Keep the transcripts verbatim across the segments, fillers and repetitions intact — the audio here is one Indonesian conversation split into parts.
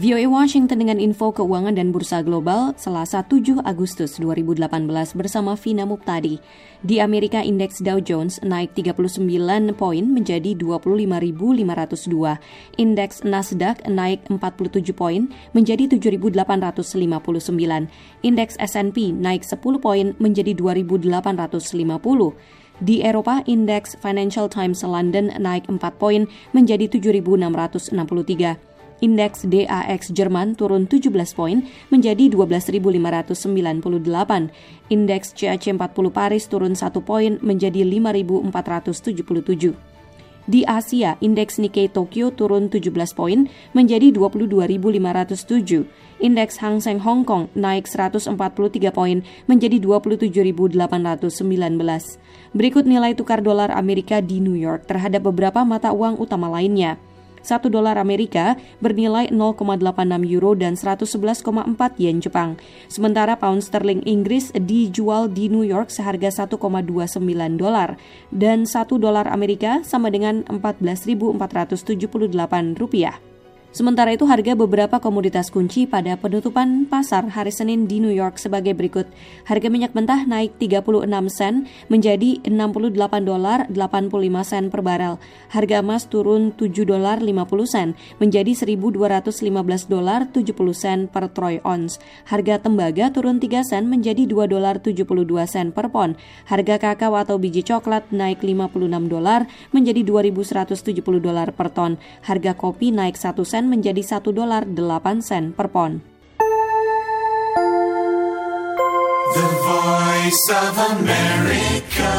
V O A Washington dengan info keuangan dan bursa global Selasa tujuh Agustus dua ribu delapan belas bersama Vina Muptadi. Di Amerika, indeks Dow Jones naik tiga puluh sembilan poin menjadi dua puluh lima ribu lima ratus dua. Indeks Nasdaq naik empat puluh tujuh poin menjadi tujuh ribu delapan ratus lima puluh sembilan. Indeks S and P naik sepuluh poin menjadi dua ribu delapan ratus lima puluh. Di Eropa, indeks Financial Times London naik empat poin menjadi tujuh ribu enam ratus enam puluh tiga. Indeks D A X Jerman turun tujuh belas poin menjadi dua belas ribu lima ratus sembilan puluh delapan. Indeks C A C empat puluh Paris turun satu poin menjadi lima ribu empat ratus tujuh puluh tujuh. Di Asia, indeks Nikkei Tokyo turun tujuh belas poin menjadi dua puluh dua ribu lima ratus tujuh. Indeks Hang Seng Hong Kong naik seratus empat puluh tiga poin menjadi dua puluh tujuh ribu delapan ratus sembilan belas. Berikut nilai tukar dolar Amerika di New York terhadap beberapa mata uang utama lainnya. Satu dolar Amerika bernilai nol koma delapan enam euro dan seratus sebelas koma empat yen Jepang. Sementara pound sterling Inggris dijual di New York seharga satu koma dua sembilan dolar dan satu dolar Amerika sama dengan empat belas ribu empat ratus tujuh puluh delapan rupiah. Sementara itu, harga beberapa komoditas kunci pada penutupan pasar hari Senin di New York sebagai berikut. Harga minyak mentah naik tiga puluh enam sen menjadi enam puluh delapan dolar delapan puluh lima sen per barel. Harga emas turun tujuh dolar lima puluh sen menjadi seribu dua ratus lima belas dolar tujuh puluh sen per troy ounce. Harga tembaga turun tiga sen menjadi dua dolar tujuh puluh dua sen per pon. Harga kakao atau biji coklat naik lima puluh enam dolar menjadi dua ribu seratus tujuh puluh dolar per ton. Harga kopi naik satu sen menjadi satu dolar delapan sen per pon. The Voice of America.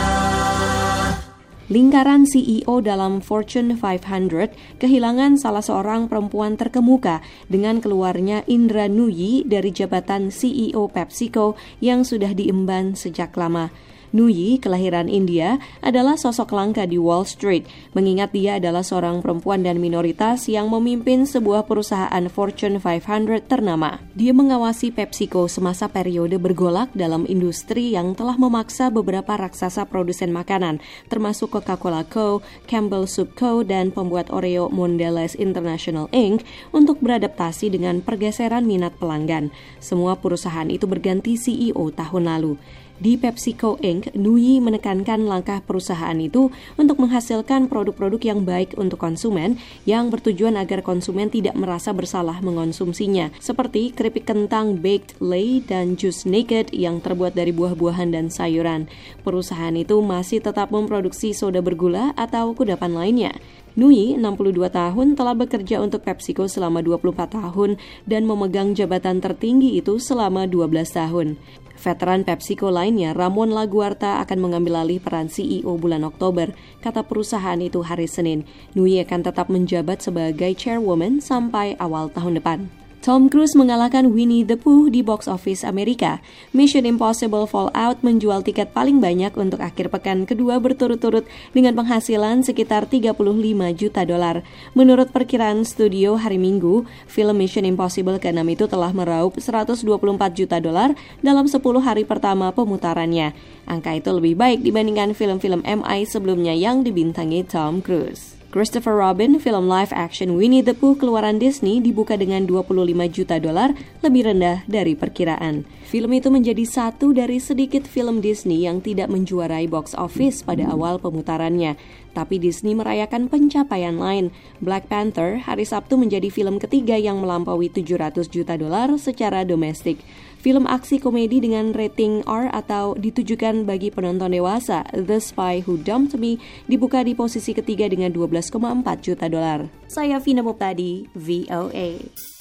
Lingkaran C E O dalam Fortune lima ratus kehilangan salah seorang perempuan terkemuka dengan keluarnya Indra Nooyi dari jabatan C E O PepsiCo yang sudah diemban sejak lama. Nooyi, kelahiran India, adalah sosok langka di Wall Street, mengingat dia adalah seorang perempuan dan minoritas yang memimpin sebuah perusahaan Fortune lima ratus ternama. Dia mengawasi PepsiCo semasa periode bergolak dalam industri yang telah memaksa beberapa raksasa produsen makanan, termasuk Coca-Cola Co., Campbell Soup Co., dan pembuat Oreo Mondelez International Incorporated untuk beradaptasi dengan pergeseran minat pelanggan. Semua perusahaan itu berganti C E O tahun lalu. Di PepsiCo Incorporated, Nooyi menekankan langkah perusahaan itu untuk menghasilkan produk-produk yang baik untuk konsumen yang bertujuan agar konsumen tidak merasa bersalah mengonsumsinya, seperti keripik kentang Baked Lay dan jus Naked yang terbuat dari buah-buahan dan sayuran. Perusahaan itu masih tetap memproduksi soda bergula atau kudapan lainnya. Nooyi, enam puluh dua tahun, telah bekerja untuk PepsiCo selama dua puluh empat tahun dan memegang jabatan tertinggi itu selama dua belas tahun. Veteran PepsiCo lainnya, Ramon Laguarta, akan mengambil alih peran C E O bulan Oktober, kata perusahaan itu hari Senin. Nooyi akan tetap menjabat sebagai chairwoman sampai awal tahun depan. Tom Cruise mengalahkan Winnie the Pooh di box office Amerika. Mission Impossible Fallout menjual tiket paling banyak untuk akhir pekan kedua berturut-turut dengan penghasilan sekitar tiga puluh lima juta dolar. Menurut perkiraan studio hari Minggu, film Mission Impossible keenam itu telah meraup seratus dua puluh empat juta dolar dalam sepuluh hari pertama pemutarannya. Angka itu lebih baik dibandingkan film-film M I sebelumnya yang dibintangi Tom Cruise. Christopher Robin, film live action Winnie the Pooh keluaran Disney, dibuka dengan dua puluh lima juta dolar, lebih rendah dari perkiraan. Film itu menjadi satu dari sedikit film Disney yang tidak menjuarai box office pada awal pemutarannya. Tapi Disney merayakan pencapaian lain. Black Panther hari Sabtu menjadi film ketiga yang melampaui tujuh ratus juta dolar secara domestik. Film aksi komedi dengan rating R atau ditujukan bagi penonton dewasa, The Spy Who Dumped Me, dibuka di posisi ketiga dengan dua belas koma empat juta dolar. Saya Vina Muptadi, V O A.